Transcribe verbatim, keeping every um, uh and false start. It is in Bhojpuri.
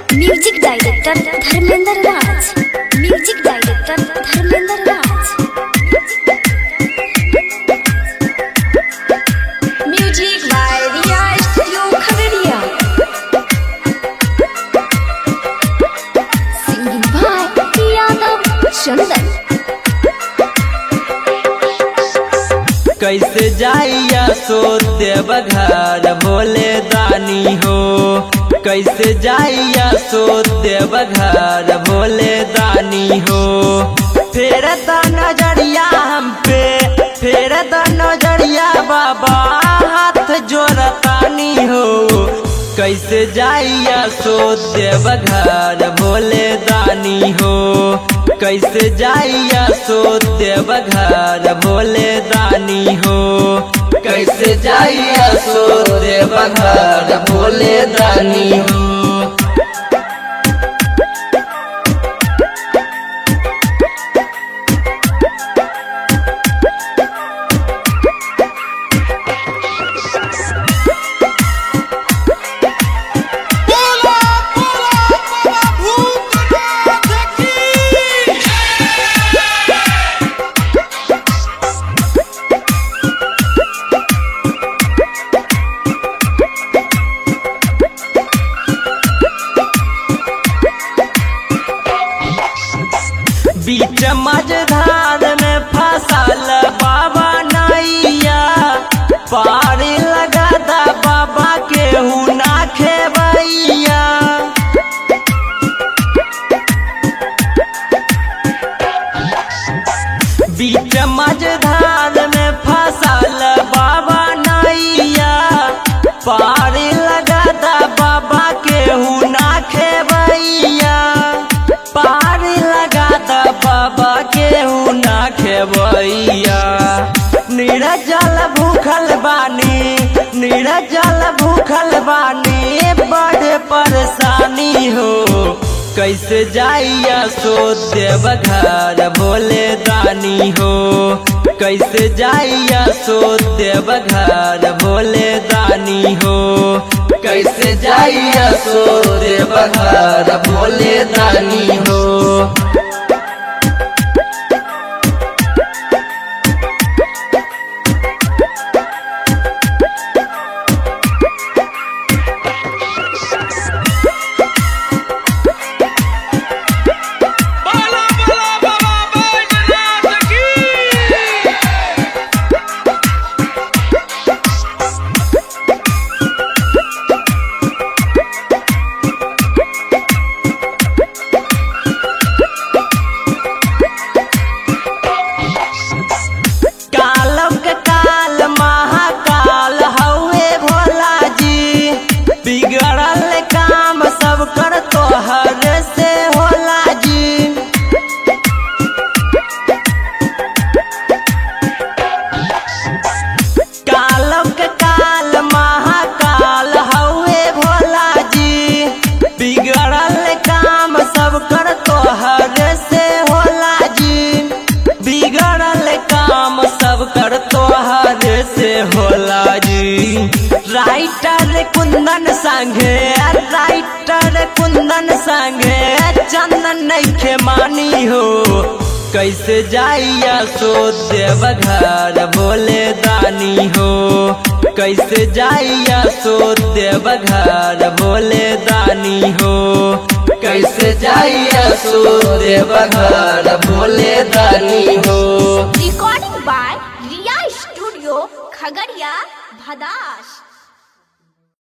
Music director Dharmendra Raj. Music director Dharmendra Raj. Music by Riya studio Khagaria. Singing by Yadav Chandan. कैसे जाइया सो देवघर भोले दानी हो, कैसे जाइया सो देवघर भोले दानी हो। फेर द नजरिया हम पे, फेर द नजरिया बाबा हाथ जोड़तानी हो। कैसे जाइया सो देवघर भोले दानी हो, कैसे जाइया सो देवघर भोले दानी हो। कैसे जाइया सो देवघर भोले दानी हो। बीच मझधार में फसल बाबा नैया, पार लगा दा बाबा केहू ना खेबैया। बीच मझधार में फसल बाबा नैया, पार लगा दा बाबा केहू ना खेबैया। पार लगा दा बाबा केहू ना खेबैया। निरजल भूखल बानी, निरजल भूखल बानी बड़ परेशानी हो। कैसे जाइया सो देवघर भोले दानी हो, कैसे जाइया सो देवघर भोले दानी हो। कैसे जाइया सो देवघर भोले दानी हो। बिगड़ल काम सब कर तोहर से होला जी। कालम के काल महाकाल हवे भोला जी। बिगड़ल काम सब कर तोहर से होला जी। बिगड़ल काम सब कर तोहर से होला जी। राइटर कुंदन संगे, राइटर कुंदन संगे चंदन नइखे मानी हो। कैसे जाइया सो देवघर भोले दानी हो, कैसे जाइया सो देवघर भोले दानी हो। कैसे जाइया सो देवघर भोले दानी हो। Recording by Riya studio Khagaria Bhadas.